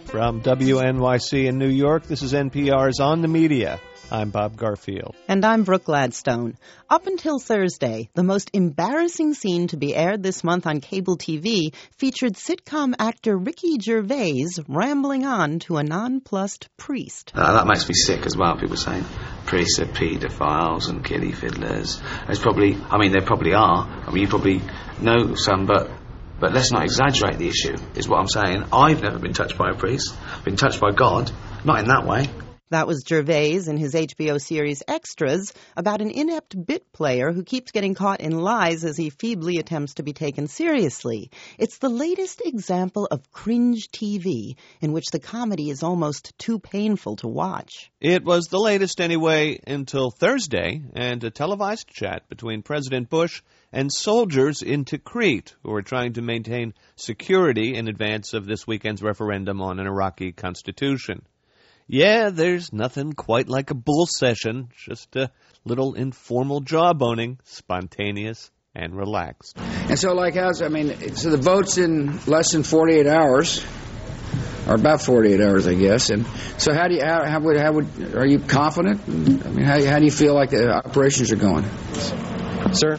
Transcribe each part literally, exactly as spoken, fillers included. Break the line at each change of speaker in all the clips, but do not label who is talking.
From W N Y C in New York, this is N P R's On the Media. I'm Bob Garfield.
And I'm Brooke Gladstone. Up until Thursday, the most embarrassing scene to be aired this month on cable T V featured sitcom actor Ricky Gervais rambling on to a nonplussed priest.
Uh, that makes me sick as well, people saying priests are paedophiles and kiddie fiddlers. There's probably, I mean, there probably are. I mean, you probably know some, but... But let's not exaggerate the issue, is what I'm saying. I've never been touched by a priest. I've been touched by God. Not in that way.
That was Gervais in his H B O series Extras about an inept bit player who keeps getting caught in lies as he feebly attempts to be taken seriously. It's the latest example of cringe T V, in which the comedy is almost too painful to watch.
It was the latest anyway until Thursday, and a televised chat between President Bush and soldiers in Tikrit, who are trying to maintain security in advance of this weekend's referendum on an Iraqi constitution. Yeah, there's nothing quite like a bull session, just a little informal jawboning, spontaneous and relaxed.
And so, like, how's, I mean, so the vote's in less than forty-eight hours, or about forty-eight hours, I guess. And so how do you, how, how would, how would, are you confident? I mean, how, how do you feel like the operations are going?
Sir,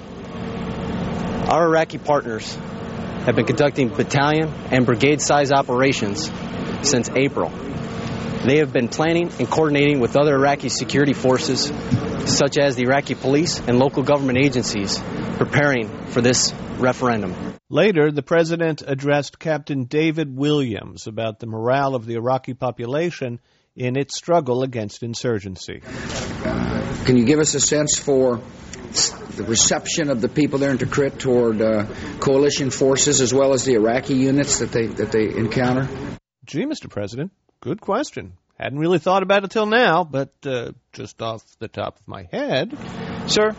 our Iraqi partners have been conducting battalion and brigade-size operations since April. They have been planning and coordinating with other Iraqi security forces, such as the Iraqi police and local government agencies, preparing for this referendum.
Later, the president addressed Captain David Williams about the morale of the Iraqi population in its struggle against insurgency.
Uh, can you give us a sense for the reception of the people there in Tikrit toward uh, coalition forces as well as the Iraqi units that they that they encounter?
Gee, Mister President, good question. Hadn't really thought about it till now, but uh, just off the top of my head.
Sir,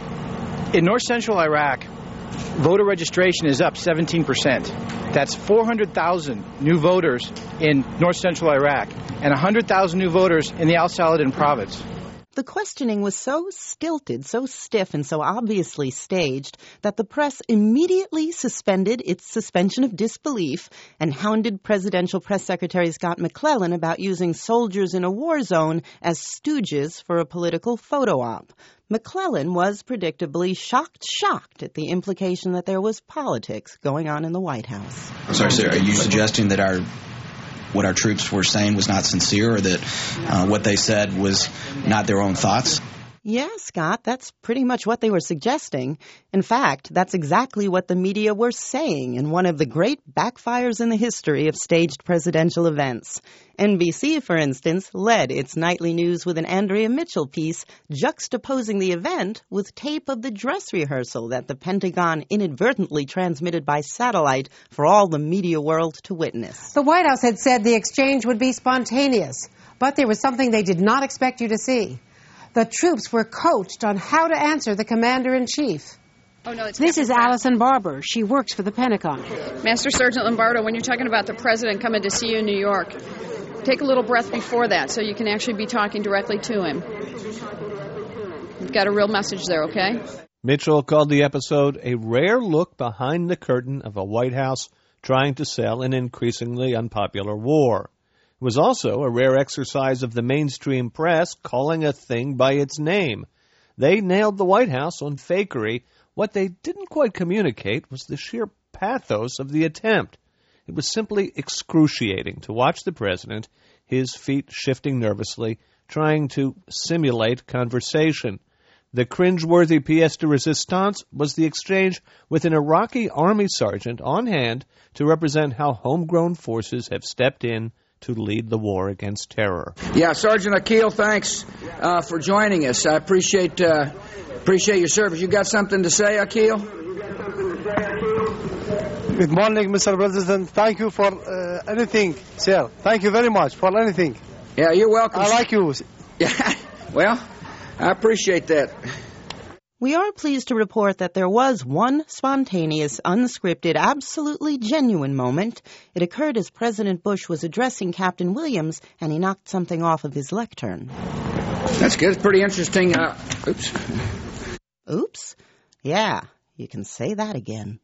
in north-central Iraq, voter registration is up seventeen percent. That's four hundred thousand new voters in north-central Iraq and one hundred thousand new voters in the Al-Saladin province.
The questioning was so stilted, so stiff, and so obviously staged that the press immediately suspended its suspension of disbelief and hounded Presidential Press Secretary Scott McClellan about using soldiers in a war zone as stooges for a political photo op. McClellan was predictably shocked, shocked at the implication that there was politics going on in the White House.
I'm sorry, sir, are you suggesting that our what our troops were saying was not sincere, or that uh, what they said was not their own thoughts?
Yeah, Scott, that's pretty much what they were suggesting. In fact, that's exactly what the media were saying in one of the great backfires in the history of staged presidential events. N B C, for instance, led its nightly news with an Andrea Mitchell piece juxtaposing the event with tape of the dress rehearsal that the Pentagon inadvertently transmitted by satellite for all the media world to witness.
The White House had said the exchange would be spontaneous, but there was something they did not expect you to see. The troops were coached on how to answer the commander-in-chief.
Oh, no, it's
this
Captain
is
Pratt.
Allison Barber. She works for the Pentagon.
Master Sergeant Lombardo, when you're talking about the president coming to see you in New York, take a little breath before that so you can actually be talking directly to him. You've got a real message there, okay?
Mitchell called the episode a rare look behind the curtain of a White House trying to sell an increasingly unpopular war. It was also a rare exercise of the mainstream press calling a thing by its name. They nailed the White House on fakery. What they didn't quite communicate was the sheer pathos of the attempt. It was simply excruciating to watch the president, his feet shifting nervously, trying to simulate conversation. The cringeworthy pièce de résistance was the exchange with an Iraqi army sergeant on hand to represent how homegrown forces have stepped in to lead the war against terror.
Yeah, Sergeant Akil, thanks uh, for joining us. I appreciate uh, appreciate your service. You got something to say, Akil?
Good morning, Mister President. Thank you for uh, anything, sir. Thank you very much for anything.
Yeah, you're welcome.
I like you.
Yeah, well, I appreciate that.
We are pleased to report that there was one spontaneous, unscripted, absolutely genuine moment. It occurred as President Bush was addressing Captain Williams, and he knocked something off of his lectern.
That's good. It's pretty interesting. Uh, oops.
Oops? Yeah, you can say that again.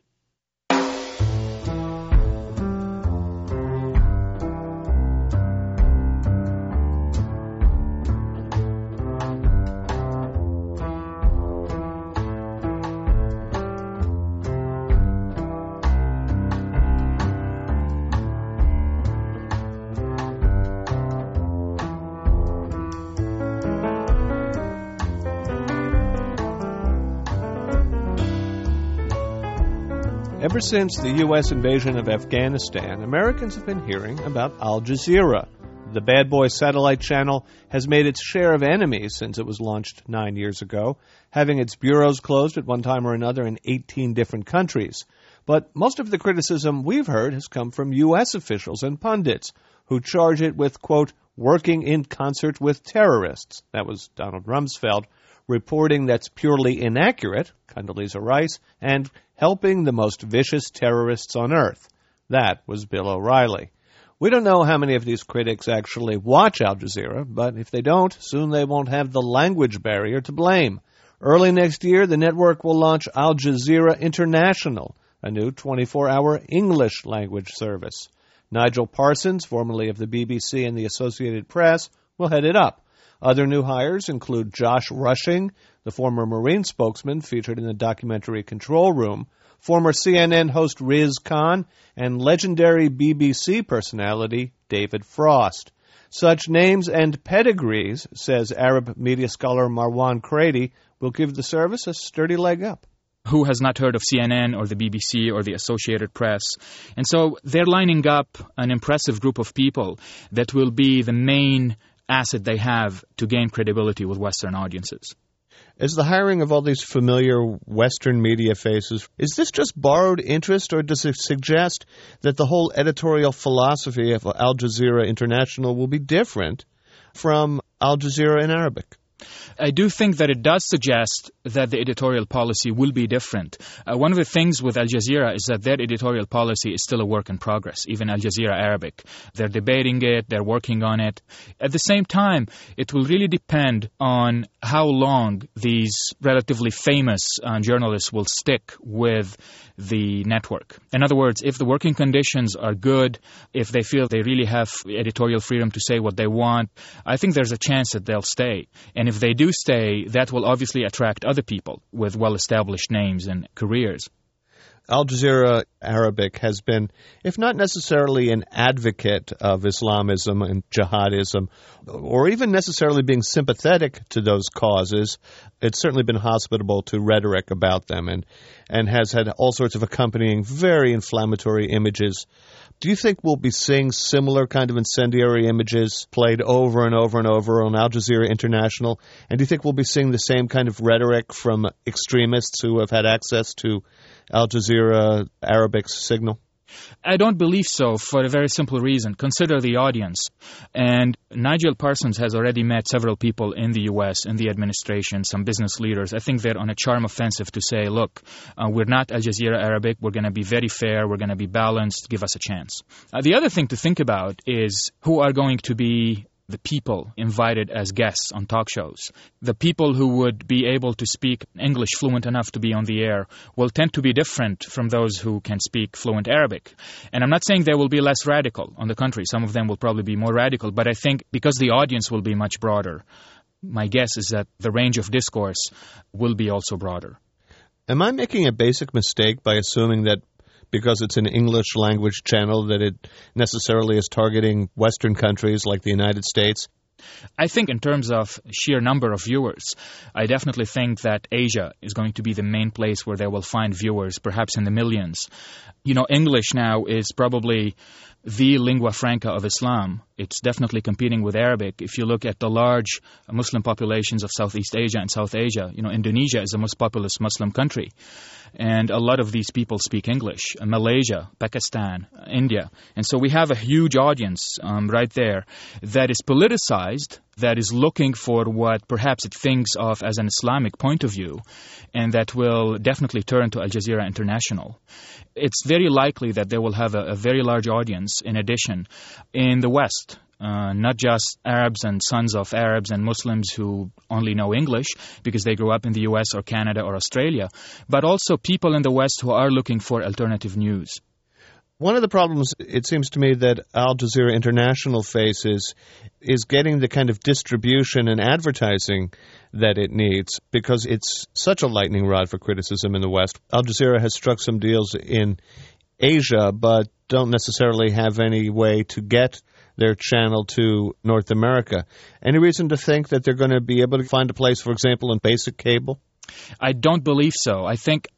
Ever since the U S invasion of Afghanistan, Americans have been hearing about Al Jazeera. The bad boy satellite channel has made its share of enemies since it was launched nine years ago, having its bureaus closed at one time or another in eighteen different countries. But most of the criticism we've heard has come from U S officials and pundits, who charge it with, quote, working in concert with terrorists. That was Donald Rumsfeld, reporting that's purely inaccurate, Condoleezza Rice, and helping the most vicious terrorists on earth. That was Bill O'Reilly. We don't know how many of these critics actually watch Al Jazeera, but if they don't, soon they won't have the language barrier to blame. Early next year, the network will launch Al Jazeera International, a new twenty-four hour English language service. Nigel Parsons, formerly of the B B C and the Associated Press, will head it up. Other new hires include Josh Rushing, the former Marine spokesman featured in the documentary Control Room, former C N N host Riz Khan, and legendary B B C personality David Frost. Such names and pedigrees, says Arab media scholar Marwan Crady, will give the service a sturdy leg up.
Who has not heard of C N N or the B B C or the Associated Press? And so they're lining up an impressive group of people that will be the main asset they have to gain credibility with Western audiences.
Is the hiring of all these familiar Western media faces, is this just borrowed interest, or does it suggest that the whole editorial philosophy of Al Jazeera International will be different from Al Jazeera in Arabic?
I do think that it does suggest that the editorial policy will be different. Uh, one of the things with Al Jazeera is that their editorial policy is still a work in progress, even Al Jazeera Arabic. They're debating it, they're working on it. At the same time, it will really depend on how long these relatively famous uh, journalists will stick with the network. In other words, if the working conditions are good, if they feel they really have editorial freedom to say what they want, I think there's a chance that they'll stay. And if they do stay, that will obviously attract other people with well-established names and careers.
Al Jazeera Arabic has been, if not necessarily an advocate of Islamism and jihadism, or even necessarily being sympathetic to those causes, it's certainly been hospitable to rhetoric about them and, and has had all sorts of accompanying very inflammatory images. Do you think we'll be seeing similar kind of incendiary images played over and over and over on Al Jazeera International? And do you think we'll be seeing the same kind of rhetoric from extremists who have had access to Al Jazeera Arabic's signal?
I don't believe so, for a very simple reason. Consider the audience. And Nigel Parsons has already met several people in the U S, in the administration, some business leaders. I think they're on a charm offensive to say, look, uh, we're not Al Jazeera Arabic. We're going to be very fair. We're going to be balanced. Give us a chance. Uh, the other thing to think about is who are going to be the people invited as guests on talk shows. The people who would be able to speak English fluent enough to be on the air will tend to be different from those who can speak fluent Arabic. And I'm not saying they will be less radical. On the contrary, some of them will probably be more radical. But I think because the audience will be much broader, my guess is that the range of discourse will be also broader.
Am I making a basic mistake by assuming that because it's an English language channel that it necessarily is targeting Western countries like the United States?
I think in terms of sheer number of viewers, I definitely think that Asia is going to be the main place where they will find viewers, perhaps in the millions. You know, English now is probably the lingua franca of Islam. It's definitely competing with Arabic. If you look at the large Muslim populations of Southeast Asia and South Asia, you know, Indonesia is the most populous Muslim country. And a lot of these people speak English. Malaysia, Pakistan, India. And so we have a huge audience um, right there that is politicized, that is looking for what perhaps it thinks of as an Islamic point of view, and that will definitely turn to Al Jazeera International. It's very likely that they will have a, a very large audience, in addition, in the West. Uh, not just Arabs and sons of Arabs and Muslims who only know English because they grew up in the U S or Canada or Australia, but also people in the West who are looking for alternative news.
One of the problems, it seems to me, that Al Jazeera International faces is getting the kind of distribution and advertising that it needs, because it's such a lightning rod for criticism in the West. Al Jazeera has struck some deals in Asia, but don't necessarily have any way to get their channel to North America. Any reason to think that they're going to be able to find a place, for example, in basic cable?
I don't believe so. I think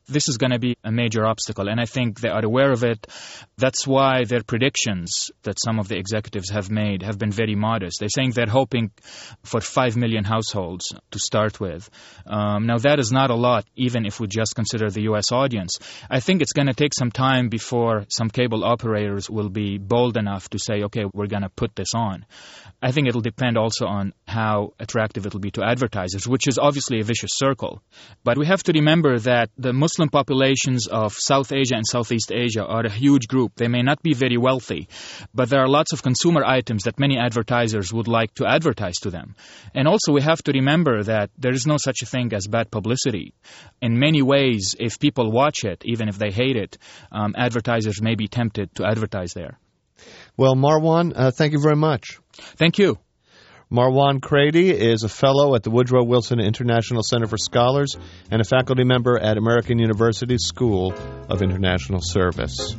this is going to be a major obstacle, and I think they are aware of it. That's why their predictions that some of the executives have made have been very modest. They're saying they're hoping for five million households to start with. Um, now, that is not a lot, even if we just consider the U S audience. I think it's going to take some time before some cable operators will be bold enough to say, okay, we're going to put this on. I think it'll depend also on how attractive it'll be to advertisers, which is obviously a vicious circle. But we have to remember that the Muslim populations of South Asia and Southeast Asia are a huge group. They may not be very wealthy, but there are lots of consumer items that many advertisers would like to advertise to them. And also we have to remember that there is no such a thing as bad publicity. In many ways, if people watch it, even if they hate it, um, advertisers may be tempted to advertise there.
Well, Marwan, uh, thank you very much.
Thank you.
Marwan Crady is a fellow at the Woodrow Wilson International Center for Scholars and a faculty member at American University's School of International Service.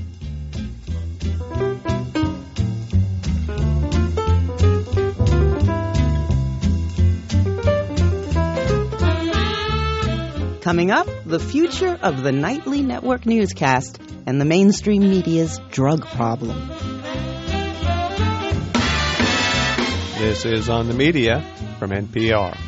Coming up, the future of the nightly network newscast and the mainstream media's drug problem.
This is On the Media from N P R.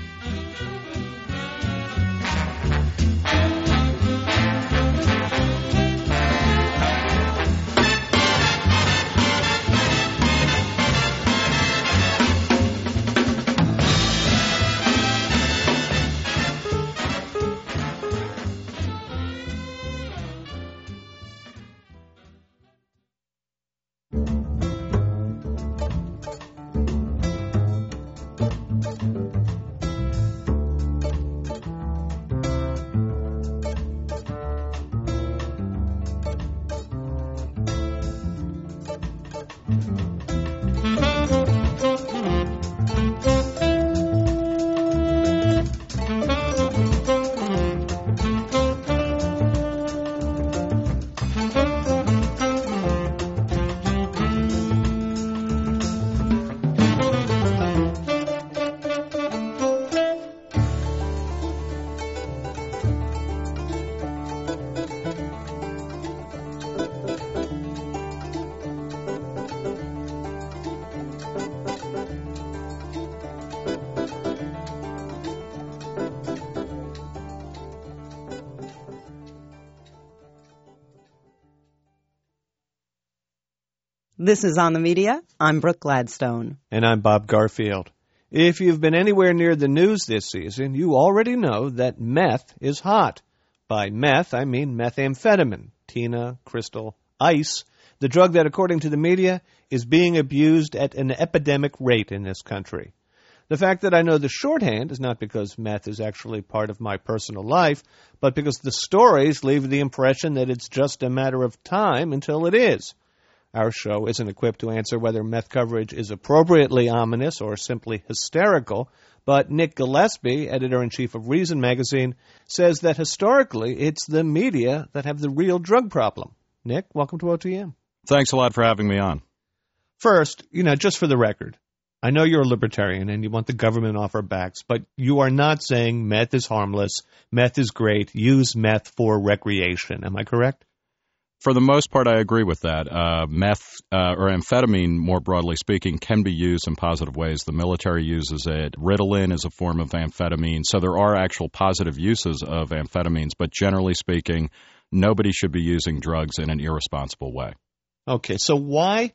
This is On the Media. I'm Brooke Gladstone.
And I'm Bob Garfield. If you've been anywhere near the news this season, you already know that meth is hot. By meth, I mean methamphetamine, tina, crystal, ice, the drug that, according to the media, is being abused at an epidemic rate in this country. The fact that I know the shorthand is not because meth is actually part of my personal life, but because the stories leave the impression that it's just a matter of time until it is. Our show isn't equipped to answer whether meth coverage is appropriately ominous or simply hysterical, but Nick Gillespie, editor-in-chief of Reason magazine, says that historically it's the media that have the real drug problem. Nick, welcome to O T M.
Thanks a lot for having me on.
First, you know, just for the record, I know you're a libertarian and you want the government off our backs, but you are not saying meth is harmless, meth is great, use meth for recreation. Am I correct?
For the most part, I agree with that. Uh, meth, uh, or amphetamine, more broadly speaking, can be used in positive ways. The military uses it. Ritalin is a form of amphetamine. So there are actual positive uses of amphetamines, but generally speaking, nobody should be using drugs in an irresponsible way.
Okay, so why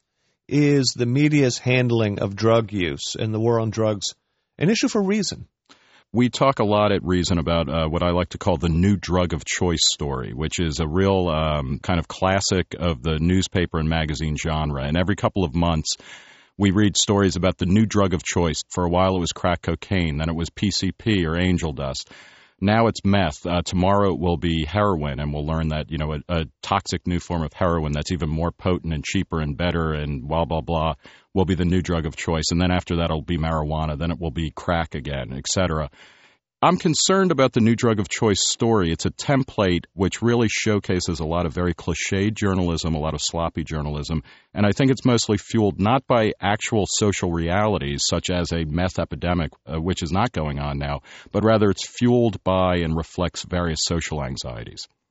is the media's handling of drug use and the war on drugs an issue for Reason?
We talk a lot at Reason about uh, what I like to call the new drug of choice story, which is a real um, kind of classic of the newspaper and magazine genre. And every couple of months, we read stories about the new drug of choice. For a while, it was crack cocaine. Then it was P C P or angel dust. Now it's meth. Uh, tomorrow it will be heroin, and we'll learn that, you know, a, a toxic new form of heroin that's even more potent and cheaper and better and blah, blah, blah will be the new drug of choice. And then after that, it'll be marijuana. Then it will be crack again, et cetera. I'm concerned about the new drug of choice story. It's a template which really showcases a lot of very cliched journalism, a lot of sloppy journalism, and I think it's mostly fueled not by actual social realities, such as a meth epidemic, uh, which is not going on now, but rather it's fueled by and reflects various social anxieties.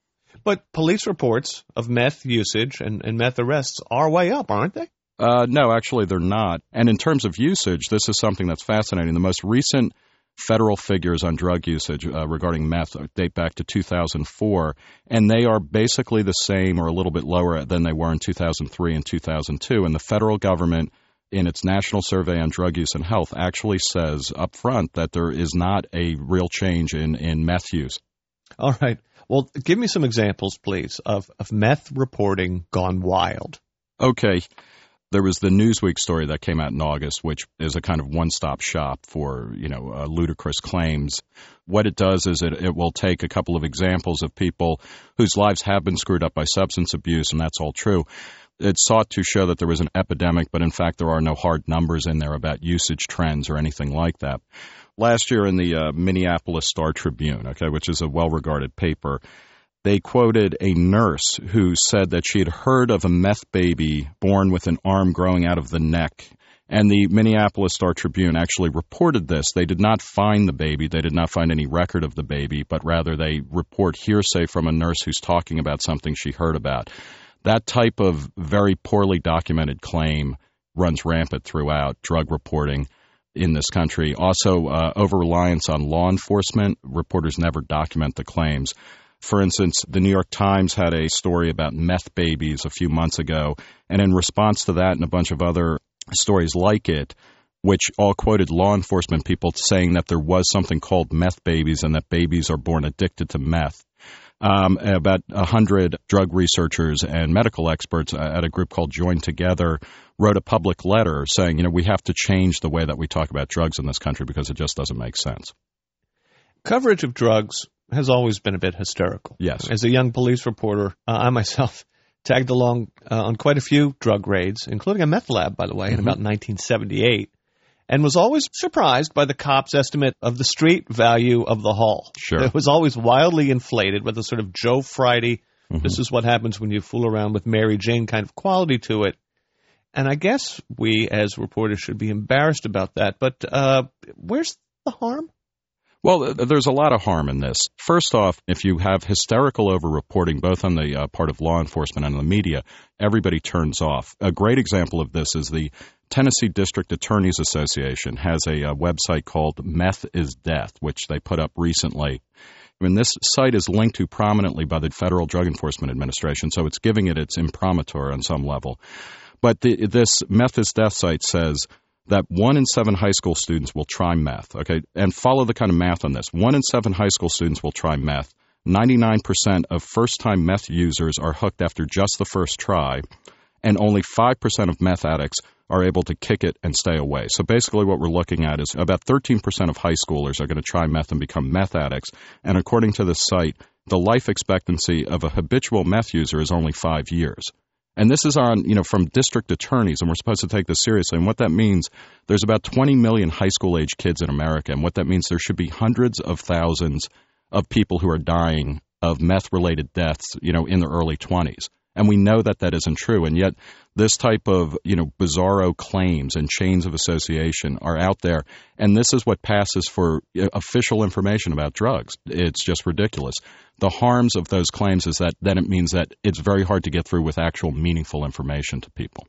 But police reports of meth usage and, and meth arrests are way up, aren't they?
Uh, no, actually they're not. And in terms of usage, this is something that's fascinating. The most recent federal figures on drug usage uh, regarding meth date back to two thousand four, and they are basically the same or a little bit lower than they were in two thousand three and two thousand two. And the federal government, in its National Survey on Drug Use and Health, actually says up front that there is not a real change in, in meth use.
All right. Well, give me some examples, please, of, of meth reporting gone wild.
Okay. There was the Newsweek story that came out in August, which is a kind of one-stop shop for, you know, uh, ludicrous claims. What it does is it, it will take a couple of examples of people whose lives have been screwed up by substance abuse, and that's all true. It sought to show that there was an epidemic, but in fact there are no hard numbers in there about usage trends or anything like that. Last year in the uh, Minneapolis Star-Tribune, okay, which is a well-regarded paper, they quoted a nurse who said that she had heard of a meth baby born with an arm growing out of the neck. And the Minneapolis Star-Tribune actually reported this. They did not find the baby. They did not find any record of the baby, but rather they report hearsay from a nurse who's talking about something she heard about. That type of very poorly documented claim runs rampant throughout drug reporting in this country. Also, uh, over-reliance on law enforcement. Reporters never document the claims. For instance, the New York Times had a story about meth babies a few months ago, and in response to that and a bunch of other stories like it, which all quoted law enforcement people saying that there was something called meth babies and that babies are born addicted to meth. Um, about one hundred drug researchers and medical experts at a group called Join Together wrote a public letter saying, you know, we have to change the way that we talk about drugs in this country because it just doesn't make sense.
Coverage of drugs has always been a bit hysterical.
Yes.
As a young police reporter, uh, I myself tagged along uh, on quite a few drug raids, including a meth lab, by the way, mm-hmm. in about nineteen seventy-eight, and was always surprised by the cops' estimate of the street value of the haul.
Sure.
It was always wildly inflated with a sort of Joe Friday, mm-hmm. this is what happens when you fool around with Mary Jane kind of quality to it. And I guess we as reporters should be embarrassed about that, but uh, where's the harm?
Well, there's a lot of harm in this. First off, if you have hysterical over-reporting, both on the uh, part of law enforcement and the media, everybody turns off. A great example of this is the Tennessee District Attorneys Association has a, a website called Meth is Death, which they put up recently. I mean, this site is linked to prominently by the Federal Drug Enforcement Administration, so it's giving it its imprimatur on some level. But the, this Meth is Death site says that one in seven high school students will try meth, okay? And follow the kind of math on this. One in seven high school students will try meth. ninety-nine percent of first-time meth users are hooked after just the first try, and only five percent of meth addicts are able to kick it and stay away. So basically what we're looking at is about thirteen percent of high schoolers are going to try meth and become meth addicts, and according to this site, the life expectancy of a habitual meth user is only five years. And this is on, you know, from district attorneys, and we're supposed to take this seriously. And what that means, there's about twenty million high school-age kids in America, and what that means, there should be hundreds of thousands of people who are dying of meth-related deaths, you know, in their early twenties. And we know that that isn't true, and yet this type of, you know, bizarro claims and chains of association are out there, and this is what passes for official information about drugs. It's just ridiculous. The harms of those claims is that then it means that it's very hard to get through with actual meaningful information to people.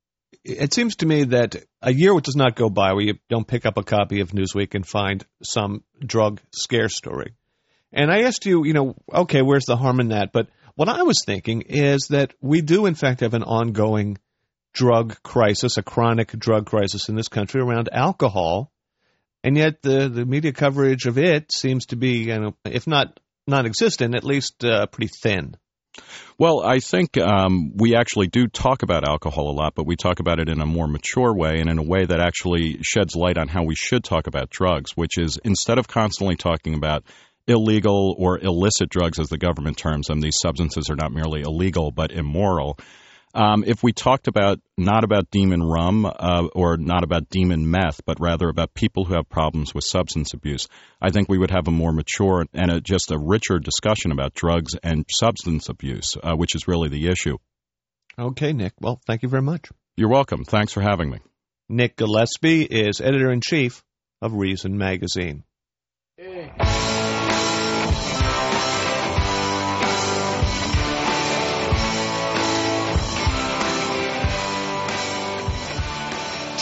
It seems to me that a year does not go by where you don't pick up a copy of Newsweek and find some drug scare story. And I asked you, you know, okay, where's the harm in that? But what I was thinking is that we do, in fact, have an ongoing drug crisis, a chronic drug crisis in this country around alcohol, and yet the, the media coverage of it seems to be, you know, if not non-existent, at least uh, pretty thin.
Well, I think um, we actually do talk about alcohol a lot, but we talk about it in a more mature way and in a way that actually sheds light on how we should talk about drugs, which is instead of constantly talking about illegal or illicit drugs, as the government terms them, these substances are not merely illegal but immoral. Um, if we talked about not about demon rum uh, or not about demon meth, but rather about people who have problems with substance abuse, I think we would have a more mature and a, just a richer discussion about drugs and substance abuse, uh, which is really the issue.
Okay, Nick. Well, thank you very much.
You're welcome. Thanks for having me.
Nick Gillespie is editor-in-chief of Reason Magazine. Hey.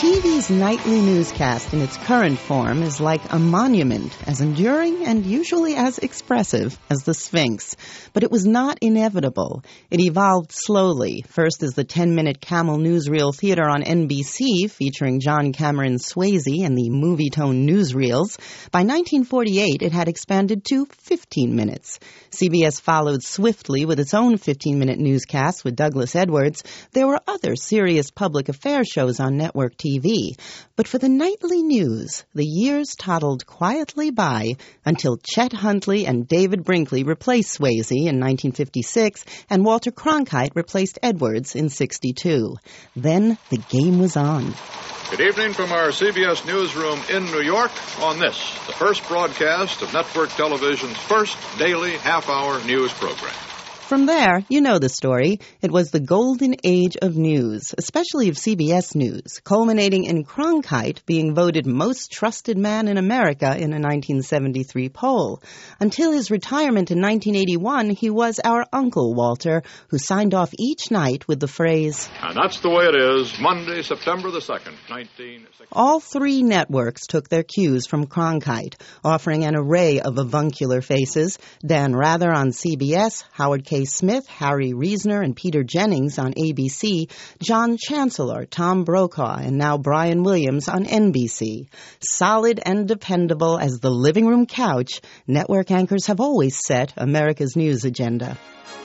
T V's nightly newscast in its current form is like a monument, as enduring and usually as expressive as the Sphinx. But it was not inevitable. It evolved slowly, first as the ten-minute Camel Newsreel Theater on N B C, featuring John Cameron Swayze and the movie-tone newsreels. By nineteen forty-eight, it had expanded to fifteen minutes. C B S followed swiftly with its own fifteen-minute newscasts with Douglas Edwards. There were other serious public affairs shows on network T V. But for the nightly news, the years toddled quietly by until Chet Huntley and David Brinkley replaced Swayze in nineteen fifty-six and Walter Cronkite replaced Edwards in sixty-two. Then the game was on.
Good evening from our C B S newsroom in New York on this, the first broadcast of network television's first daily half-hour news program.
From there, you know the story. It was the golden age of news, especially of C B S News, culminating in Cronkite being voted most trusted man in America in a nineteen seventy-three poll. Until his retirement in nineteen eighty-one, he was our Uncle Walter, who signed off each night with the phrase,
And that's the way it is, Monday, September the second, nineteen sixty.
All three networks took their cues from Cronkite, offering an array of avuncular faces: Dan Rather on C B S, Howard K. Smith, Harry Reasoner, and Peter Jennings on A B C, John Chancellor, Tom Brokaw, and now Brian Williams on N B C. Solid and dependable as the living room couch, network anchors have always set America's news agenda.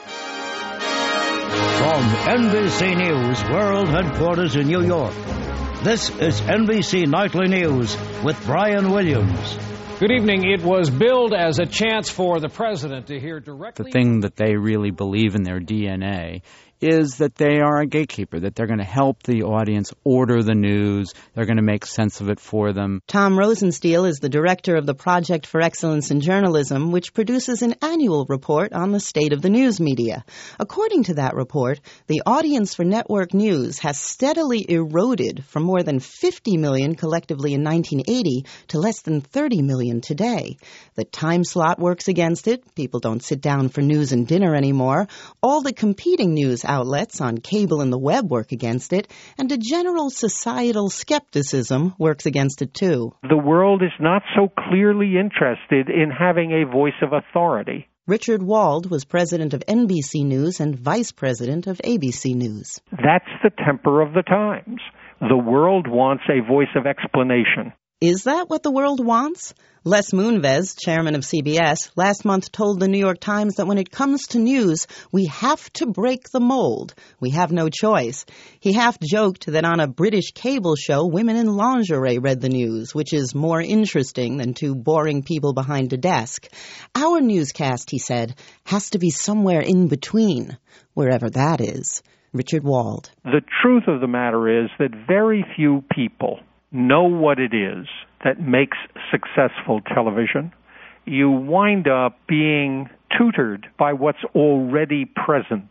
From N B C News World Headquarters in New York, this is N B C Nightly News with Brian Williams.
Good evening. It was billed as a chance for the president to hear directly.
The thing that they really believe in their D N A is that they are a gatekeeper, that they're going to help the audience order the news, they're going to make sense of it for them.
Tom Rosenstiel is the director of the Project for Excellence in Journalism, which produces an annual report on the state of the news media. According to that report, the audience for network news has steadily eroded from more than fifty million collectively in nineteen eighty to less than thirty million today. The time slot works against it. People don't sit down for news and dinner anymore. All the competing news outlets on cable and the web work against it, and a general societal skepticism works against it too.
The world is not so clearly interested in having a voice of authority.
Richard Wald was president of N B C News and vice president of A B C News.
That's the temper of the times. The world wants a voice of explanation.
Is that what the world wants? Les Moonves, chairman of C B S, last month told the New York Times that when it comes to news, we have to break the mold. We have no choice. He half joked that on a British cable show, women in lingerie read the news, which is more interesting than two boring people behind a desk. Our newscast, he said, has to be somewhere in between, wherever that is. Richard Wald.
The truth of the matter is that very few people know what it is that makes successful television. You wind up being tutored by what's already present.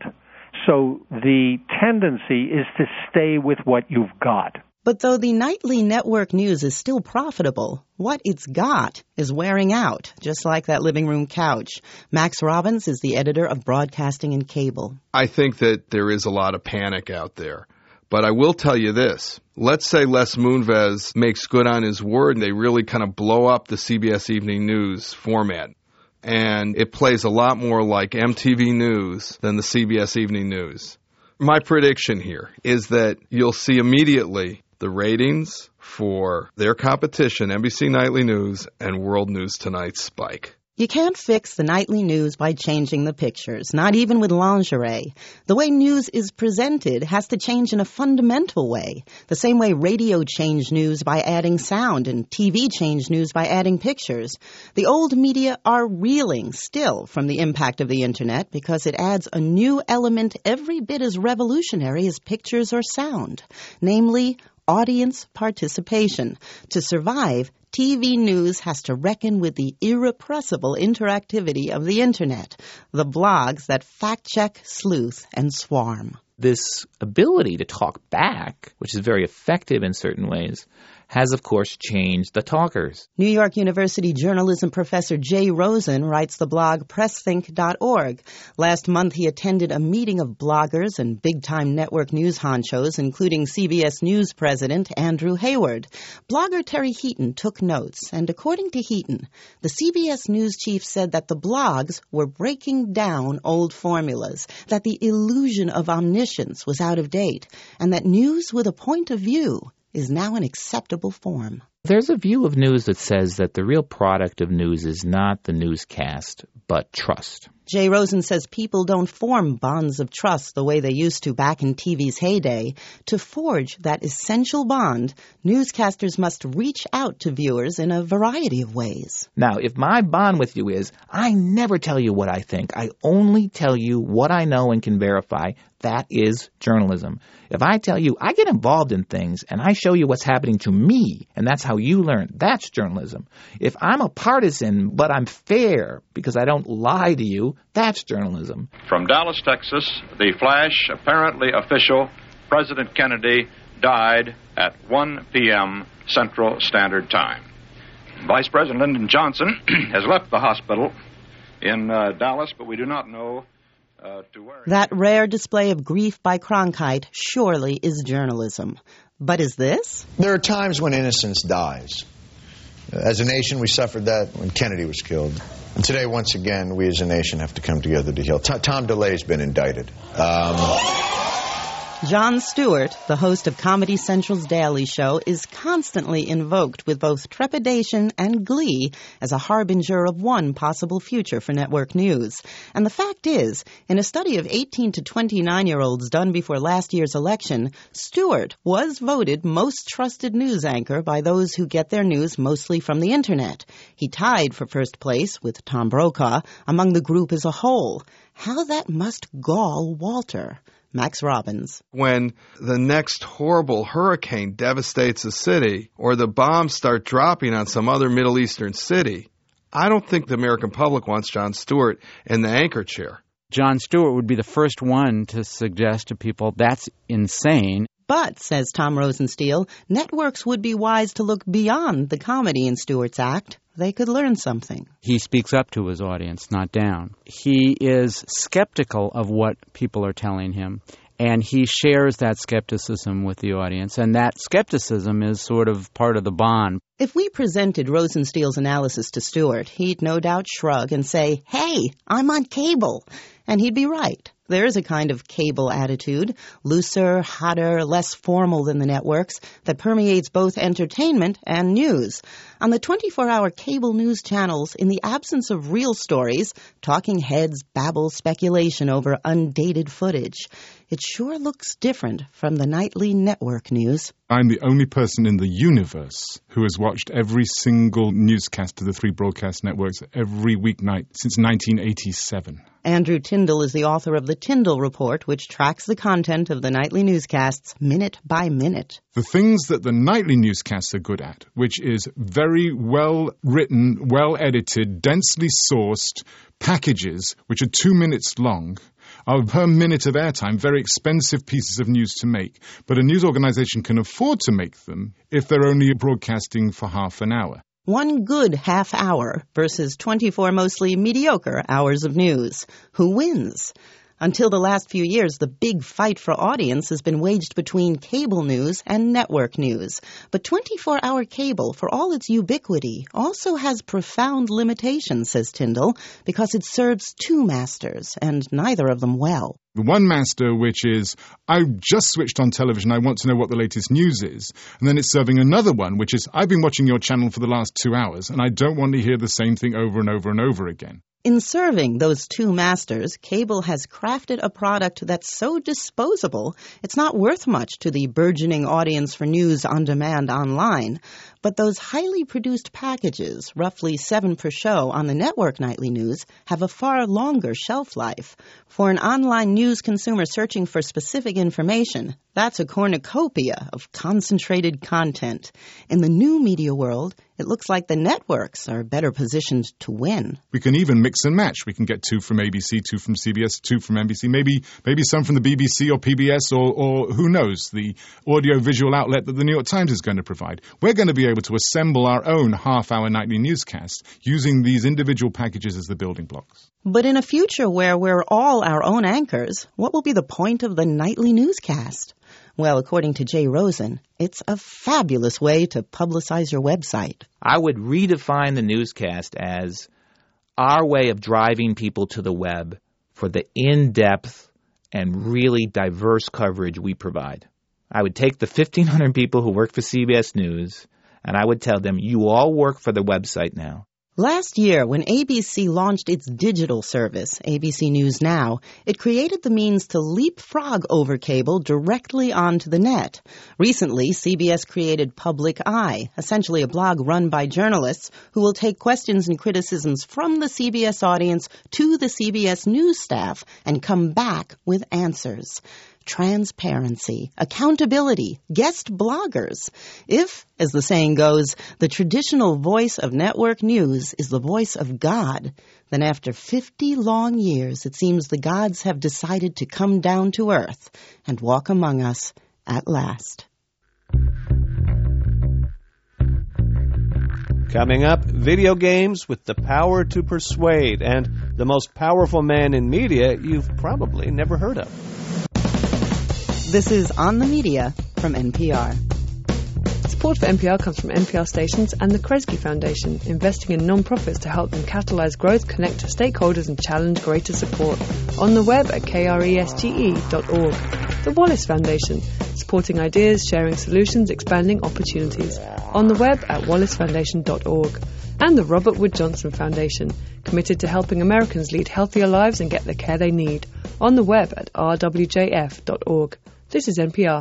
So the tendency is to stay with what you've got.
But though the nightly network news is still profitable, what it's got is wearing out, just like that living room couch. Max Robbins is the editor of Broadcasting and Cable.
I think that there is a lot of panic out there. But I will tell you this. Let's say Les Moonves makes good on his word and they really kind of blow up the C B S Evening News format. And it plays a lot more like M T V News than the C B S Evening News. My prediction here is that you'll see immediately the ratings for their competition, N B C Nightly News and World News Tonight, spike.
You can't fix the nightly news by changing the pictures, not even with lingerie. The way news is presented has to change in a fundamental way, the same way radio changed news by adding sound and T V changed news by adding pictures. The old media are reeling still from the impact of the Internet because it adds a new element every bit as revolutionary as pictures or sound, namely audience participation. To survive, T V news has to reckon with the irrepressible interactivity of the Internet, the blogs that fact-check, sleuth, and swarm.
This ability to talk back, which is very effective in certain ways, has, of course, changed the talkers.
New York University journalism professor Jay Rosen writes the blog press think dot org. Last month, he attended a meeting of bloggers and big-time network news honchos, including C B S News president Andrew Hayward. Blogger Terry Heaton took notes, and according to Heaton, the C B S News chief said that the blogs were breaking down old formulas, that the illusion of omniscience was out of date, and that news with a point of view is now an acceptable form.
There's a view of news that says that the real product of news is not the newscast, but trust.
Jay Rosen says people don't form bonds of trust the way they used to back in T V's heyday. To forge that essential bond, newscasters must reach out to viewers in a variety of ways.
Now, if my bond with you is, I never tell you what I think, I only tell you what I know and can verify, that is journalism. If I tell you, I get involved in things and I show you what's happening to me, and that's how you learn, that's journalism. If I'm a partisan, but I'm fair because I don't lie to you, that's journalism.
From Dallas, Texas, the flash, apparently official, President Kennedy died at one p.m. Central Standard Time. Vice President Lyndon Johnson has left the hospital in uh, Dallas, but we do not know uh, to where.
That rare display of grief by Cronkite surely is journalism. But is this?
There are times when innocence dies. As a nation, we suffered that when Kennedy was killed. And today, once again, we as a nation have to come together to heal. T- Tom DeLay's been indicted. Um...
Jon Stewart, the host of Comedy Central's Daily Show, is constantly invoked with both trepidation and glee as a harbinger of one possible future for network news. And the fact is, in a study of eighteen to twenty-nine-year-olds done before last year's election, Stewart was voted most trusted news anchor by those who get their news mostly from the Internet. He tied for first place with Tom Brokaw among the group as a whole. How that must gall Walter. Max Robbins.
When the next horrible hurricane devastates a city or the bombs start dropping on some other Middle Eastern city, I don't think the American public wants Jon Stewart in the anchor chair.
Jon Stewart would be the first one to suggest to people that's insane.
But, says Tom Rosenstiel, networks would be wise to look beyond the comedy in Stewart's act. They could learn something.
He speaks up to his audience, not down. He is skeptical of what people are telling him, and he shares that skepticism with the audience, and that skepticism is sort of part of the bond.
If we presented Rosenstiel's analysis to Stewart, he'd no doubt shrug and say, "Hey, I'm on cable." And he'd be right. There is a kind of cable attitude, looser, hotter, less formal than the networks, that permeates both entertainment and news. On the twenty-four hour cable news channels, in the absence of real stories, talking heads babble speculation over undated footage. It sure looks different from the nightly network news.
I'm the only person in the universe who has watched every single newscast of the three broadcast networks every weeknight since nineteen eighty-seven.
Andrew Tyndall is the author of the Tyndall Report, which tracks the content of the nightly newscasts minute by minute.
The things that the nightly newscasts are good at, which is very well-written, well-edited, densely sourced packages, which are two minutes long, are per minute of airtime very expensive pieces of news to make. But a news organization can afford to make them if they're only broadcasting for half an hour.
One good half hour versus twenty-four mostly mediocre hours of news. Who wins? Until the last few years, the big fight for audience has been waged between cable news and network news. But twenty-four hour cable, for all its ubiquity, also has profound limitations, says Tyndall, because it serves two masters, and neither of them well.
The one master, which is, I've just switched on television, I want to know what the latest news is. And then it's serving another one, which is, I've been watching your channel for the last two hours, and I don't want to hear the same thing over and over and over again.
In serving those two masters, cable has crafted a product that's so disposable, it's not worth much to the burgeoning audience for news on demand online. But those highly produced packages, roughly seven per show on the network nightly news, have a far longer shelf life. For an online news consumer searching for specific information, that's a cornucopia of concentrated content. In the new media world, it looks like the networks are better positioned to win.
We can even mix and match. We can get two from A B C, two from C B S, two from N B C, maybe maybe some from the B B C or P B S or, or who knows, the audio-visual outlet that the New York Times is going to provide. We're going to be able to assemble our own half-hour nightly newscast using these individual packages as the building blocks.
But in a future where we're all our own anchors, what will be the point of the nightly newscast? Well, according to Jay Rosen, it's a fabulous way to publicize your website.
I would redefine the newscast as our way of driving people to the web for the in-depth and really diverse coverage we provide. I would take the fifteen hundred people who work for C B S News, and I would tell them, you all work for the website now.
Last year, when A B C launched its digital service, A B C News Now, it created the means to leapfrog over cable directly onto the net. Recently, C B S created Public Eye, essentially a blog run by journalists who will take questions and criticisms from the C B S audience to the C B S News staff and come back with answers. Transparency, accountability, guest bloggers. If, as the saying goes, the traditional voice of network news is the voice of God, then after fifty long years, it seems the gods have decided to come down to earth and walk among us at last.
Coming up, video games with the power to persuade and the most powerful man in media you've probably never heard of.
This is On the Media from N P R.
Support for N P R comes from N P R stations and the Kresge Foundation, investing in non-profits to help them catalyze growth, connect to stakeholders and challenge greater support. On the web at kresge dot org. The Wallace Foundation, supporting ideas, sharing solutions, expanding opportunities. On the web at wallace foundation dot org. And the Robert Wood Johnson Foundation, committed to helping Americans lead healthier lives and get the care they need. On the web at r w j f dot org. This is N P R.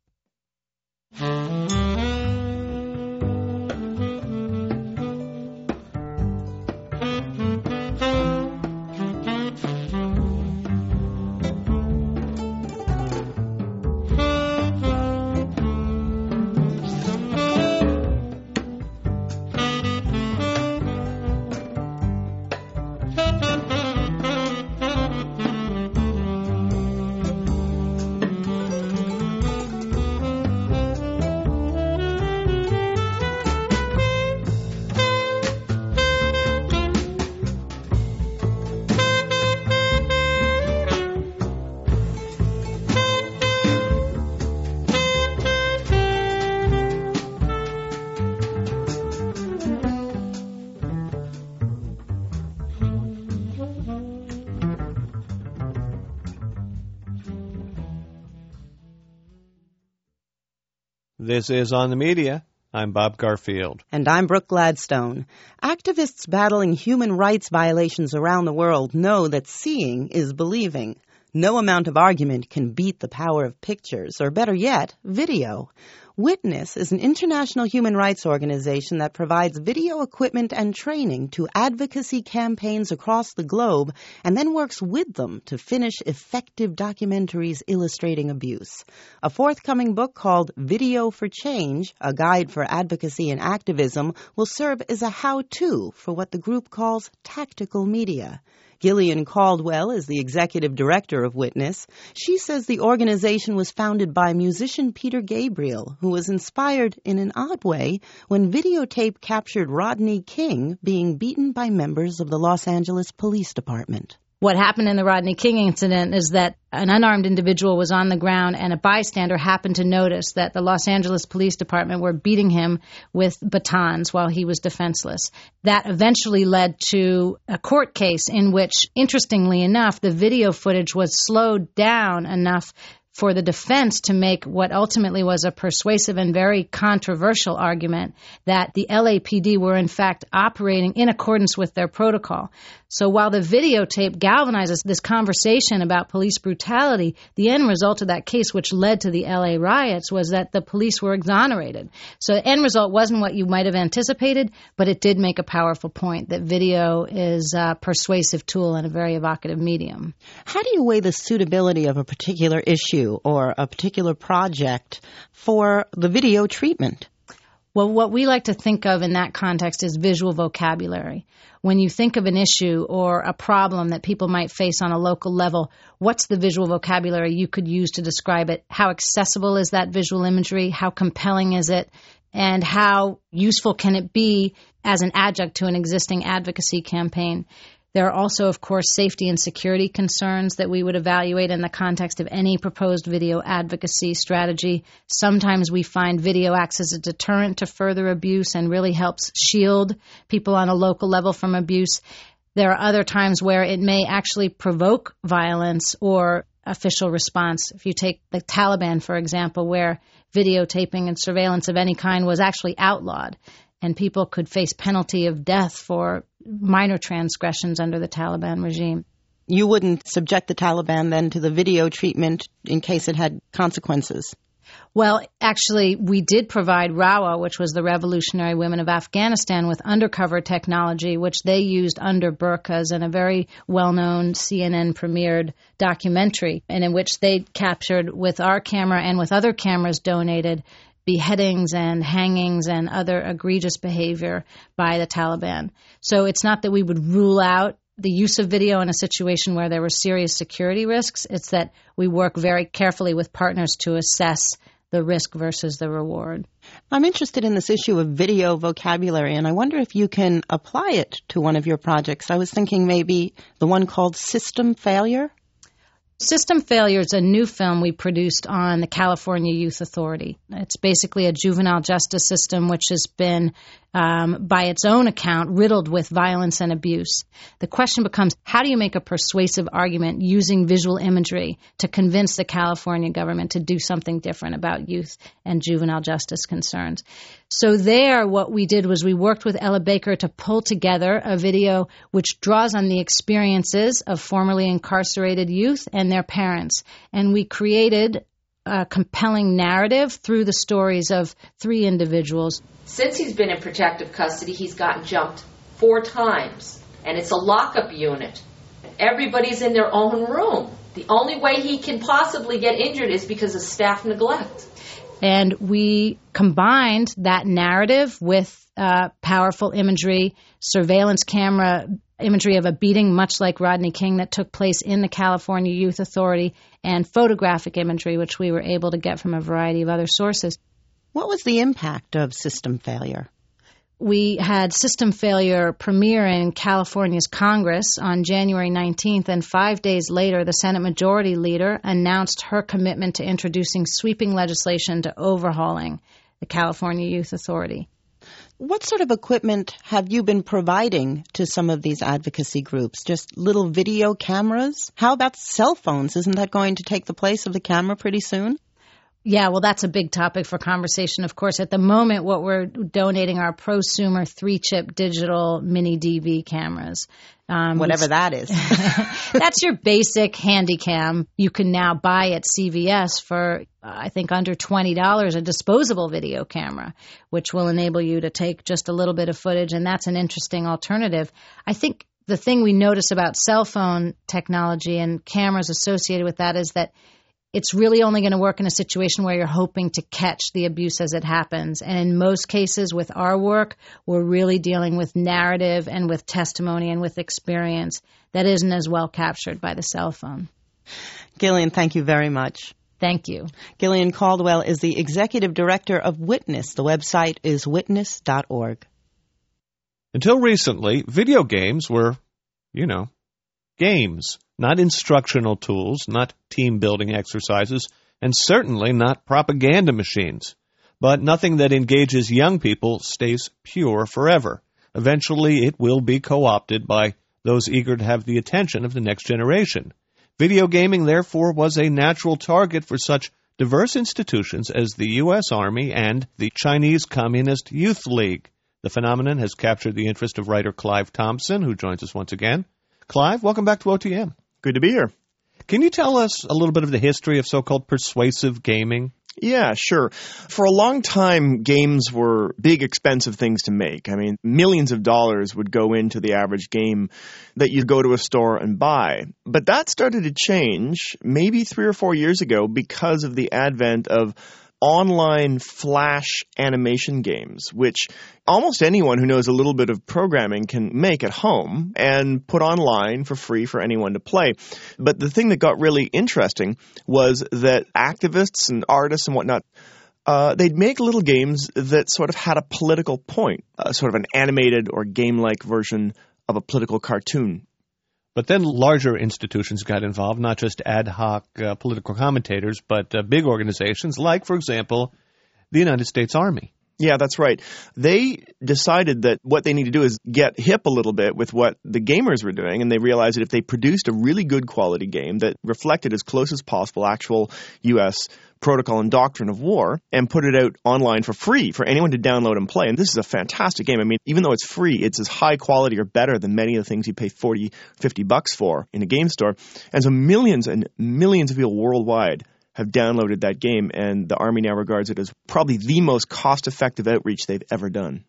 This is On the Media. I'm Bob Garfield.
And I'm Brooke Gladstone. Activists battling human rights violations around the world know that seeing is believing. No amount of argument can beat the power of pictures, or better yet, video. Witness is an international human rights organization that provides video equipment and training to advocacy campaigns across the globe and then works with them to finish effective documentaries illustrating abuse. A forthcoming book called Video for Change, a guide for advocacy and activism, will serve as a how-to for what the group calls tactical media. Gillian Caldwell is the executive director of Witness. She says the organization was founded by musician Peter Gabriel, who was inspired in an odd way when videotape captured Rodney King being beaten by members of the Los Angeles Police Department.
What happened in the Rodney King incident is that an unarmed individual was on the ground and a bystander happened to notice that the Los Angeles Police Department were beating him with batons while he was defenseless. That eventually led to a court case in which, interestingly enough, the video footage was slowed down enough for the defense to make what ultimately was a persuasive and very controversial argument that the L A P D were in fact operating in accordance with their protocol. So while the videotape galvanizes this conversation about police brutality, the end result of that case, which led to the L A riots, was that the police were exonerated. So the end result wasn't what you might have anticipated, but it did make a powerful point that video is a persuasive tool and a very evocative medium.
How do you weigh the suitability of a particular issue or a particular project for the video treatment?
Well, what we like to think of in that context is visual vocabulary. When you think of an issue or a problem that people might face on a local level, what's the visual vocabulary you could use to describe it? How accessible is that visual imagery? How compelling is it? And how useful can it be as an adjunct to an existing advocacy campaign? There are also, of course, safety and security concerns that we would evaluate in the context of any proposed video advocacy strategy. Sometimes we find video acts as a deterrent to further abuse and really helps shield people on a local level from abuse. There are other times where it may actually provoke violence or official response. If you take the Taliban, for example, where videotaping and surveillance of any kind was actually outlawed, and people could face penalty of death for minor transgressions under the Taliban regime.
You wouldn't subject the Taliban then to the video treatment in case it had consequences?
Well, actually, we did provide RAWA, which was the Revolutionary Women of Afghanistan, with undercover technology, which they used under burqas in a very well-known C N N-premiered documentary, and in which they captured, with our camera and with other cameras donated, beheadings and hangings and other egregious behavior by the Taliban. So it's not that we would rule out the use of video in a situation where there were serious security risks. It's that we work very carefully with partners to assess the risk versus the reward.
I'm interested in this issue of video vocabulary, and I wonder if you can apply it to one of your projects. I was thinking maybe the one called System Failure.
System Failure is a new film we produced on the California Youth Authority. It's basically a juvenile justice system which has been, um, by its own account, riddled with violence and abuse. The question becomes, how do you make a persuasive argument using visual imagery to convince the California government to do something different about youth and juvenile justice concerns? So there, what we did was we worked with Ella Baker to pull together a video which draws on the experiences of formerly incarcerated youth and their parents. And we created a compelling narrative through the stories of three individuals.
Since he's been in protective custody, he's gotten jumped four times. And it's a lockup unit. Everybody's in their own room. The only way he can possibly get injured is because of staff neglect.
And we combined that narrative with uh, powerful imagery, surveillance camera imagery of a beating much like Rodney King that took place in the California Youth Authority, and photographic imagery, which we were able to get from a variety of other sources.
What was the impact of System Failure?
We had System Failure premiere in California's Congress on January nineteenth, and five days later, the Senate Majority Leader announced her commitment to introducing sweeping legislation to overhauling the California Youth Authority.
What sort of equipment have you been providing to some of these advocacy groups? Just little video cameras? How about cell phones? Isn't that going to take the place of the camera pretty soon?
Yeah, well, that's a big topic for conversation, of course. At the moment, what we're donating are prosumer three-chip digital mini D V cameras.
Um, Whatever that is.
That's your basic handy cam. You can now buy at C V S for, uh, I think, under twenty dollars a disposable video camera, which will enable you to take just a little bit of footage, and that's an interesting alternative. I think the thing we notice about cell phone technology and cameras associated with that is that it's really only going to work in a situation where you're hoping to catch the abuse as it happens. And in most cases with our work, we're really dealing with narrative and with testimony and with experience that isn't as well captured by the cell phone.
Gillian, thank you very much.
Thank you.
Gillian Caldwell is the executive director of Witness. The website is witness dot org.
Until recently, video games were, you know, games. Not instructional tools, not team-building exercises, and certainly not propaganda machines. But nothing that engages young people stays pure forever. Eventually, it will be co-opted by those eager to have the attention of the next generation. Video gaming, therefore, was a natural target for such diverse institutions as the U S Army and the Chinese Communist Youth League. The phenomenon has captured the interest of writer Clive Thompson, who joins us once again. Clive, welcome back to O T M.
Good to be here.
Can you tell us a little bit of the history of so-called persuasive gaming?
Yeah, sure. For a long time, games were big, expensive things to make. I mean, millions of dollars would go into the average game that you'd go to a store and buy. But that started to change maybe three or four years ago because of the advent of online flash animation games, which almost anyone who knows a little bit of programming can make at home and put online for free for anyone to play. But the thing that got really interesting was that activists and artists and whatnot, uh, they'd make little games that sort of had a political point, uh, sort of an animated or game-like version of a political cartoon.
But then larger institutions got involved, not just ad hoc uh, political commentators, but uh, big organizations like, for example, the United States Army.
Yeah, that's right. They decided that what they need to do is get hip a little bit with what the gamers were doing, and they realized that if they produced a really good quality game that reflected as close as possible actual U S protocol and doctrine of war and put it out online for free for anyone to download and play. And this is a fantastic game. I mean, even though it's free, it's as high quality or better than many of the things you pay forty, fifty bucks for in a game store. And so millions and millions of people worldwide have downloaded that game, and the Army now regards it as probably the most cost-effective outreach they've ever done.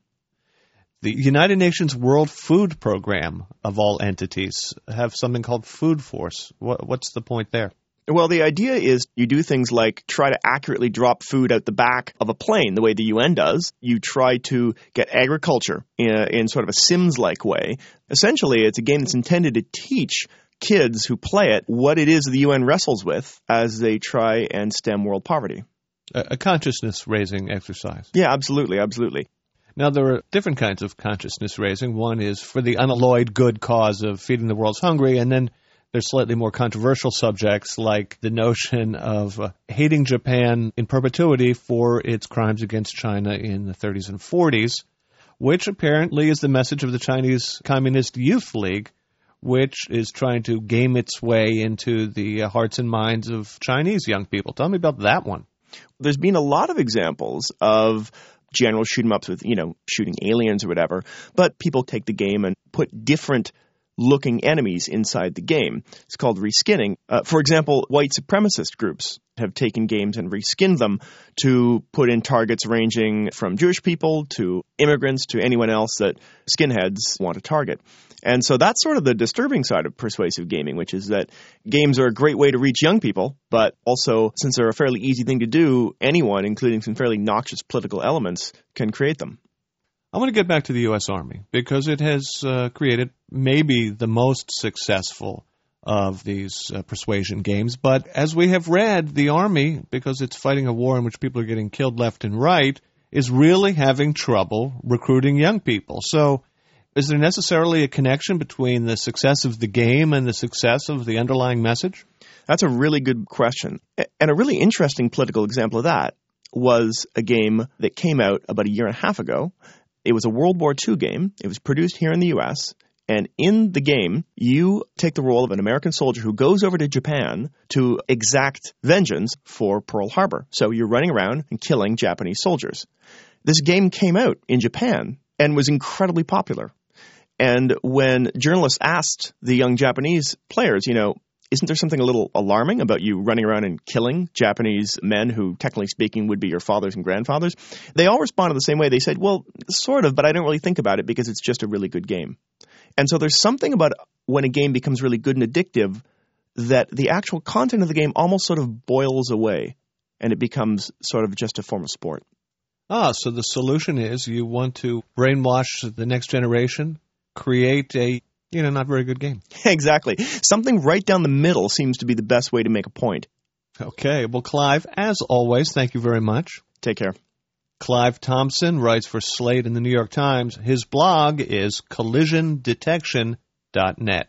The United Nations World Food Program, of all entities, have something called Food Force. What, what's the point there?
Well, the idea is you do things like try to accurately drop food out the back of a plane the way the U N does. You try to get agriculture in, a, in sort of a Sims-like way. Essentially, it's a game that's intended to teach kids who play it what it is the U N wrestles with as they try and stem world poverty.
A, a consciousness-raising exercise.
Yeah, absolutely, absolutely.
Now, there are different kinds of consciousness-raising. One is for the unalloyed good cause of feeding the world's hungry, and then there's slightly more controversial subjects like the notion of uh, hating Japan in perpetuity for its crimes against China in the thirties and forties, which apparently is the message of the Chinese Communist Youth League, which is trying to game its way into the hearts and minds of Chinese young people. Tell me about that one.
There's been a lot of examples of general shoot-em-ups with, you know, shooting aliens or whatever, but people take the game and put different looking enemies inside the game. It's called reskinning. Uh, for example, white supremacist groups have taken games and reskinned them to put in targets ranging from Jewish people to immigrants to anyone else that skinheads want to target. And so that's sort of the disturbing side of persuasive gaming, which is that games are a great way to reach young people, but also, since they're a fairly easy thing to do, anyone, including some fairly noxious political elements, can create them.
I want to get back to the U S. Army because it has uh, created maybe the most successful of these uh, persuasion games. But as we have read, the Army, because it's fighting a war in which people are getting killed left and right, is really having trouble recruiting young people. So is there necessarily a connection between the success of the game and the success of the underlying message?
That's a really good question. And a really interesting political example of that was a game that came out about a year and a half ago. It was a World War Two game. It was produced here in the U S, and in the game, you take the role of an American soldier who goes over to Japan to exact vengeance for Pearl Harbor. So you're running around and killing Japanese soldiers. This game came out in Japan and was incredibly popular. And when journalists asked the young Japanese players, you know, isn't there something a little alarming about you running around and killing Japanese men who, technically speaking, would be your fathers and grandfathers? They all responded the same way. They said, well, sort of, but I don't really think about it because it's just a really good game. And so there's something about when a game becomes really good and addictive that the actual content of the game almost sort of boils away and it becomes sort of just a form of sport.
Ah, so the solution is you want to brainwash the next generation, create a You know, not very good game.
Exactly. Something right down the middle seems to be the best way to make a point.
Okay. Well, Clive, as always, thank you very much.
Take care.
Clive Thompson writes for Slate and the New York Times. His blog is collision detection dot net.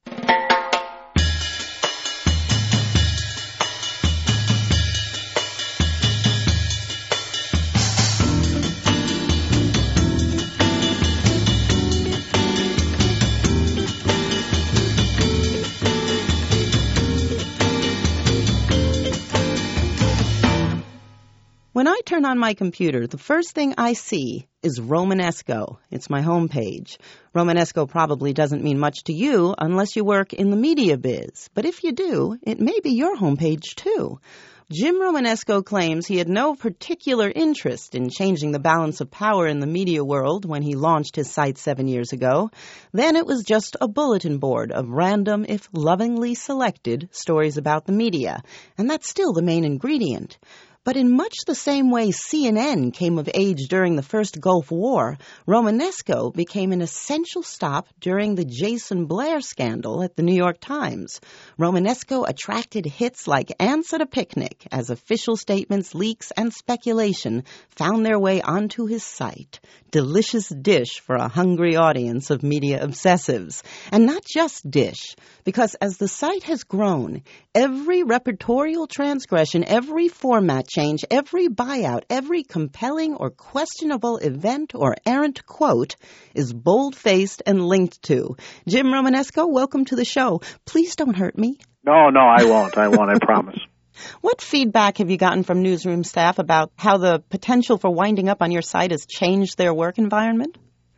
When I turn on my computer, the first thing I see is Romanesco. It's my homepage. Romanesco probably doesn't mean much to you unless you work in the media biz. But if you do, it may be your homepage too. Jim Romanesco claims he had no particular interest in changing the balance of power in the media world when he launched his site seven years ago. Then it was just a bulletin board of random, if lovingly selected, stories about the media. And that's still the main ingredient. But in much the same way C N N came of age during the first Gulf War, Romanesco became an essential stop during the Jason Blair scandal at the New York Times. Romanesco attracted hits like ants at a picnic as official statements, leaks, and speculation found their way onto his site. Delicious dish for a hungry audience of media obsessives. And not just dish, because as the site has grown, every repertorial transgression, every format change, every buyout, every compelling or questionable event or errant quote is bold-faced and linked to. Jim Romanesco, welcome to the show. Please don't hurt me.
No, no, I won't. I won't, I promise.
What feedback have you gotten from newsroom staff about how the potential for winding up on your site has changed their work environment?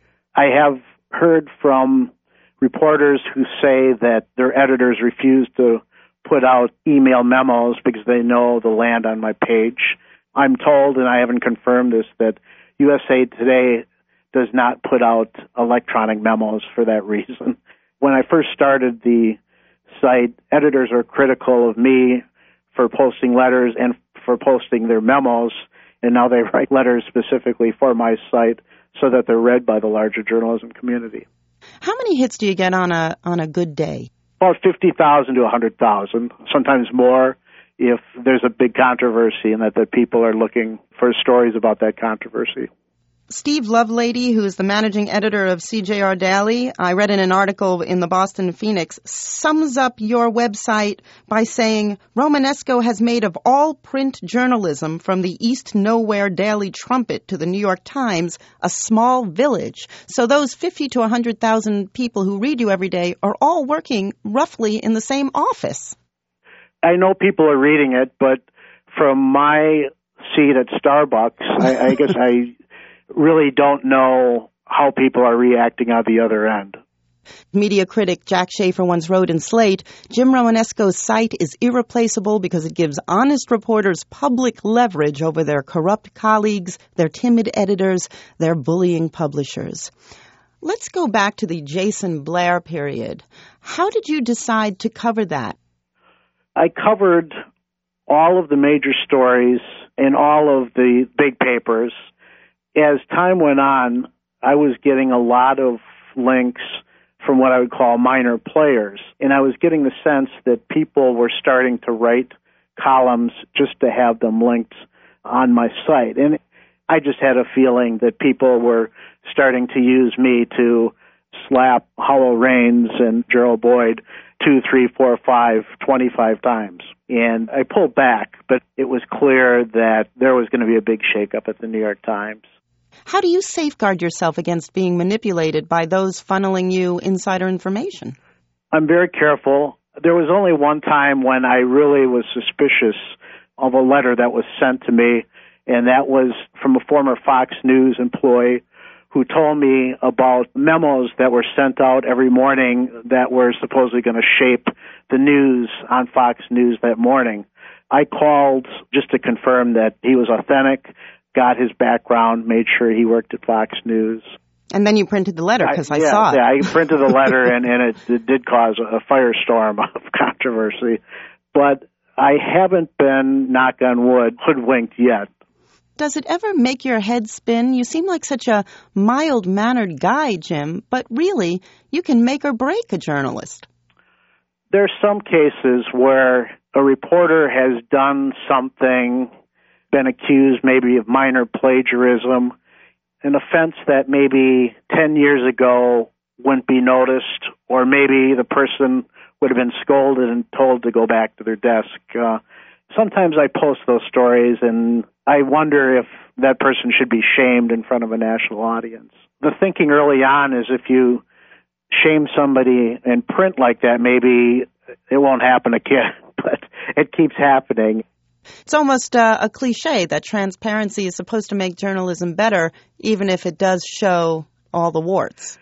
I have heard from reporters who say that their editors refuse to put out email memos because they know they'll land on my page. I'm told, and I haven't confirmed this, that U S A Today does not put out electronic memos for that reason. When I first started the site, editors are critical of me for posting letters and for posting their memos, and now they write letters specifically for my site so that they're read by the larger journalism community.
How many hits do you get on a on a good day?
About fifty thousand to one hundred thousand, sometimes more if there's a big controversy and that the people are looking for stories about that controversy.
Steve Lovelady, who is the managing editor of C J R Daily, I read in an article in the Boston Phoenix, sums up your website by saying, Romanesco has made of all print journalism, from the East Nowhere Daily Trumpet to the New York Times, a small village. So those fifty to one hundred thousand people who read you every day are all working roughly in the same office.
I know people are reading it, but from my seat at Starbucks, I, I guess I really don't know how people are reacting on the other end.
Media critic Jack Schaefer once wrote in Slate, Jim Romanesco's site is irreplaceable because it gives honest reporters public leverage over their corrupt colleagues, their timid editors, their bullying publishers. Let's go back to the Jason Blair period. How did you decide to cover that?
I covered all of the major stories in all of the big papers. As time went on, I was getting a lot of links from what I would call minor players, and I was getting the sense that people were starting to write columns just to have them linked on my site. And I just had a feeling that people were starting to use me to slap Hollow Rains and Gerald Boyd two, three, four, five, twenty-five times. And I pulled back, but it was clear that there was going to be a big shakeup at the New York Times.
How do you safeguard yourself against being manipulated by those funneling you insider information?
I'm very careful. There was only one time when I really was suspicious of a letter that was sent to me, and that was from a former Fox News employee who told me about memos that were sent out every morning that were supposedly going to shape the news on Fox News that morning. I called just to confirm that he was authentic, got his background, made sure he worked at Fox News.
And then you printed the letter, because I, I
yeah,
saw it.
Yeah, I printed the letter, and, and it, it did cause a firestorm of controversy. But I haven't been, knock on wood, hoodwinked yet.
Does it ever make your head spin? You seem like such a mild-mannered guy, Jim, but really, you can make or break a journalist.
There's some cases where a reporter has done something, been accused maybe of minor plagiarism, an offense that maybe ten years ago wouldn't be noticed, or maybe the person would have been scolded and told to go back to their desk. Uh, sometimes I post those stories, and I wonder if that person should be shamed in front of a national audience. The thinking early on is if you shame somebody in print like that, maybe it won't happen again, but it keeps happening.
It's almost uh, a cliche that transparency is supposed to make journalism better, even if it does show all the warts.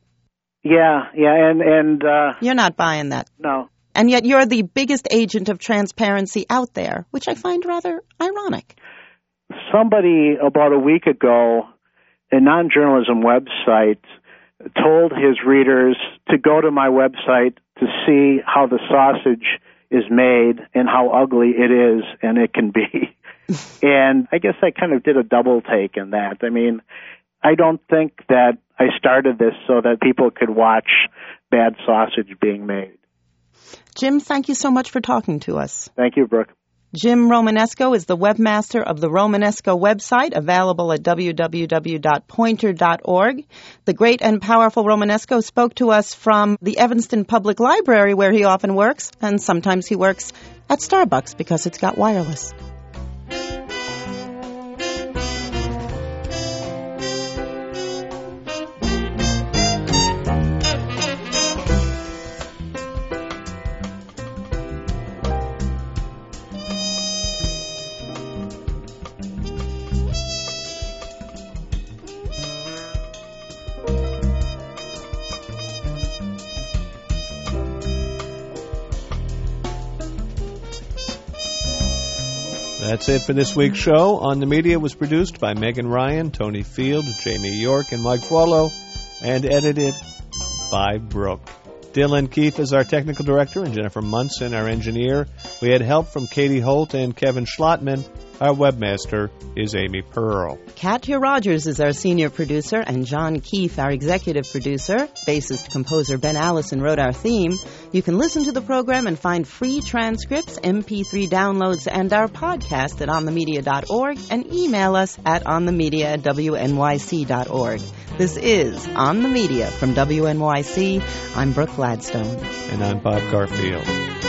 Yeah, yeah, and... and uh,
you're not buying that.
No.
And yet you're the biggest agent of transparency out there, which I find rather ironic.
Somebody about a week ago, a non-journalism website, told his readers to go to my website to see how the sausage is made and how ugly it is and it can be. And I guess I kind of did a double take in that. I mean, I don't think that I started this so that people could watch bad sausage being made.
Jim, thank you so much for talking to us.
Thank you, Brooke.
Jim Romanesco is the webmaster of the Romanesco website, available at w w w dot poynter dot org. The great and powerful Romanesco spoke to us from the Evanston Public Library, where he often works, and sometimes he works at Starbucks because it's got wireless.
That's it for this week's show. On the Media was produced by Megan Ryan, Tony Field, Jamie York, and Mike Fuolo, and edited by Brooke. Dylan Keefe is our technical director, and Jennifer Munson, our engineer. We had help from Katie Holt and Kevin Schlottman. Our webmaster is Amy Pearl.
Katya Rogers is our senior producer, and John Keefe, our executive producer. Bassist composer Ben Allison wrote our theme. You can listen to the program and find free transcripts, M P three downloads, and our podcast at on the media dot org, and email us at onthemedia at w n y c dot org. This is On the Media from W N Y C. I'm Brooke Gladstone.
And I'm Bob Garfield.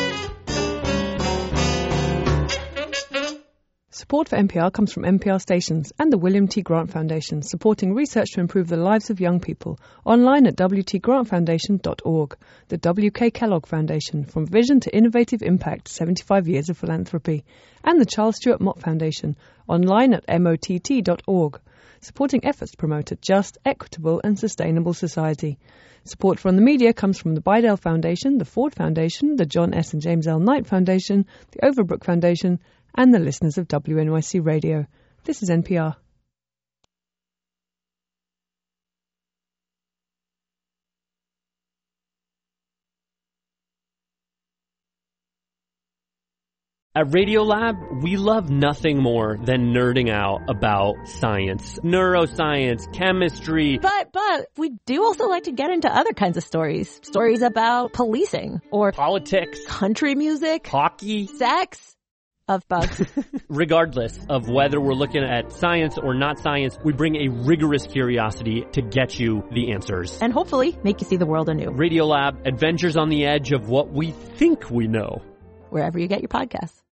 Support for N P R comes from N P R stations and the William T. Grant Foundation, supporting research to improve the lives of young people. Online at w t grant foundation dot org. The W K Kellogg Foundation, from vision to innovative impact, seventy-five years of philanthropy. And the Charles Stewart Mott Foundation, online at m o t t dot org, supporting efforts to promote a just, equitable and sustainable society. Support from the media comes from the Bidell Foundation, the Ford Foundation, the John S. and James L. Knight Foundation, the Overbrook Foundation, and the listeners of W N Y C Radio. This is N P R.
At Radiolab, we love nothing more than nerding out about science, neuroscience, chemistry.
But, but, we do also like to get into other kinds of stories. Stories about policing, or
politics,
country music,
hockey,
sex, of bugs.
Regardless of whether we're looking at science or not science, we bring a rigorous curiosity to get you the answers.
And hopefully make you see the world anew.
Radiolab, adventures on the edge of what we think we know.
Wherever you get your podcasts.